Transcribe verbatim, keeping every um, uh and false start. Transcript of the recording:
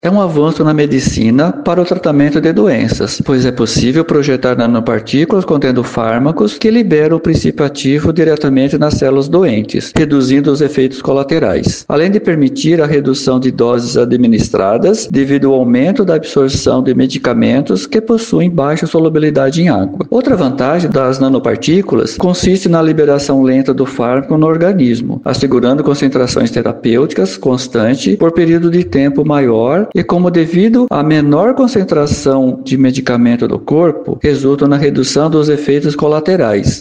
É um avanço na medicina para o tratamento de doenças, pois é possível projetar nanopartículas contendo fármacos que liberam o princípio ativo diretamente nas células doentes, reduzindo os efeitos colaterais, além de permitir a redução de doses administradas devido ao aumento da absorção de medicamentos que possuem baixa solubilidade em água. Outra vantagem das nanopartículas consiste na liberação lenta do fármaco no organismo, assegurando concentrações terapêuticas constantes por período de tempo maior e como devido à menor concentração de medicamento do corpo, resultam na redução dos efeitos colaterais.